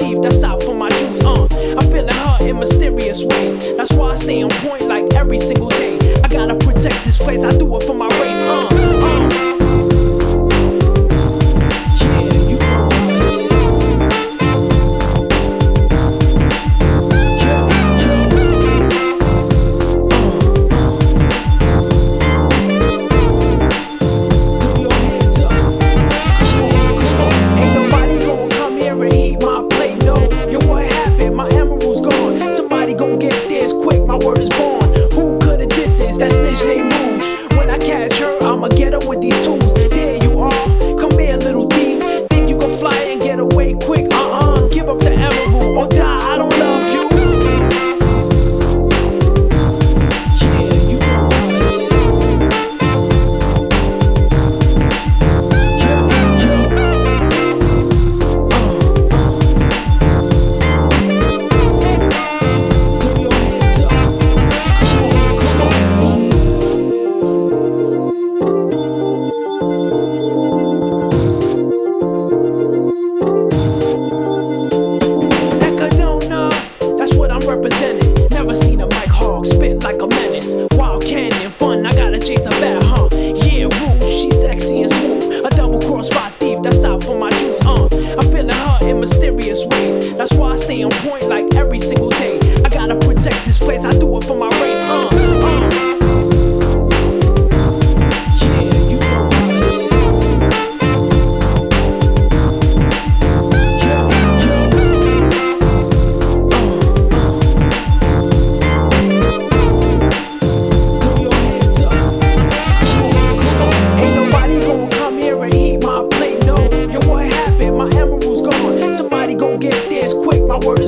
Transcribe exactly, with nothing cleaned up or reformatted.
thief that's out for my Jews. Uh, I'm feeling her in mysterious ways. That's why I stay on point like every single day. I gotta protect this place, I do it for my race. Uh, uh. My word is born. Who coulda did this? That snitch named Rouge. When I catch her, I'ma get her with these tools. There you are, come here, little thief. Think you gon' fly and get away quick? Uh-uh, give up the emerald or die. I don't love you. Yeah, you know what it is. Yeah, yeah. Represented. Never seen a Mike Hogg spit like a menace. Wild canyon fun, I gotta chase a bat, huh? Yeah, Rouge, she's sexy and smooth. A double cross spot thief that's out for my Jews. Uh, I'm feeling her in mysterious ways. That's why I stay on point like every single day. I gotta protect this place, I do it for my race. Uh, uh. My word